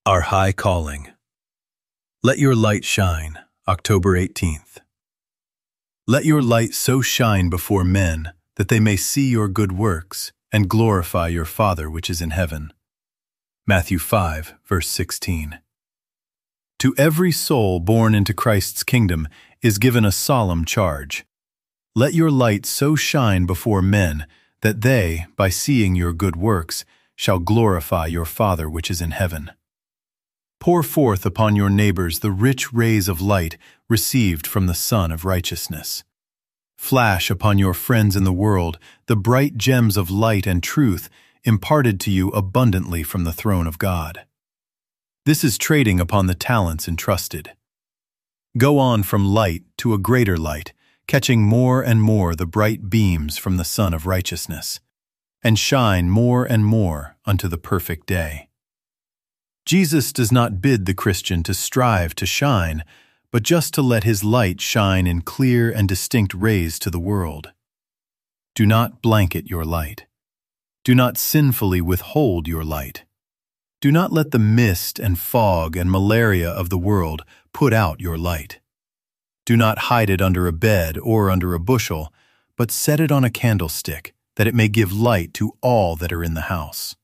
Our High Calling. Let your light shine, October 18th. Let your light so shine before men that they may see your good works and glorify your Father which is in heaven. Matthew 5, verse 16. To every soul born into Christ's kingdom is given a solemn charge. Let your light so shine before men that they, by seeing your good works, shall glorify your Father which is in heaven. Pour forth upon your neighbors the rich rays of light received from the Sun of Righteousness. Flash upon your friends in the world the bright gems of light and truth imparted to you abundantly from the throne of God. This is trading upon the talents entrusted. Go on from light to a greater light, catching more and more the bright beams from the Sun of Righteousness, and shine more and more unto the perfect day. Jesus does not bid the Christian to strive to shine, but just to let his light shine in clear and distinct rays to the world. Do not blanket your light. Do not sinfully withhold your light. Do not let the mist and fog and malaria of the world put out your light. Do not hide it under a bed or under a bushel, but set it on a candlestick, that it may give light to all that are in the house.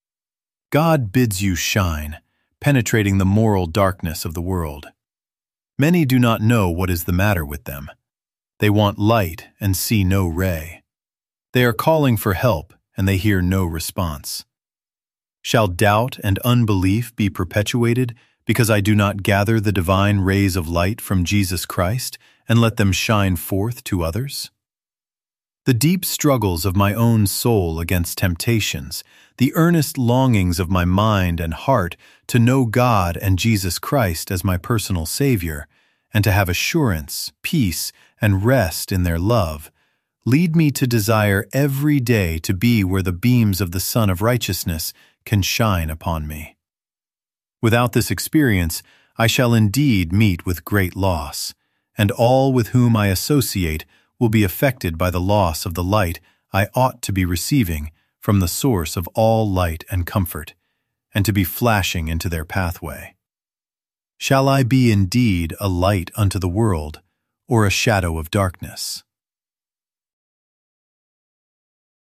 God bids you shine, penetrating the moral darkness of the world. Many do not know what is the matter with them. They want light and see no ray. They are calling for help, and they hear no response. Shall doubt and unbelief be perpetuated because I do not gather the divine rays of light from Jesus Christ and let them shine forth to others? The deep struggles of my own soul against temptations, the earnest longings of my mind and heart to know God and Jesus Christ as my personal Savior, and to have assurance, peace, and rest in their love, lead me to desire every day to be where the beams of the Sun of Righteousness can shine upon me. Without this experience, I shall indeed meet with great loss, and all with whom I associate will be affected by the loss of the light I ought to be receiving from the source of all light and comfort, and to be flashing into their pathway. Shall I be indeed a light unto the world, or a shadow of darkness?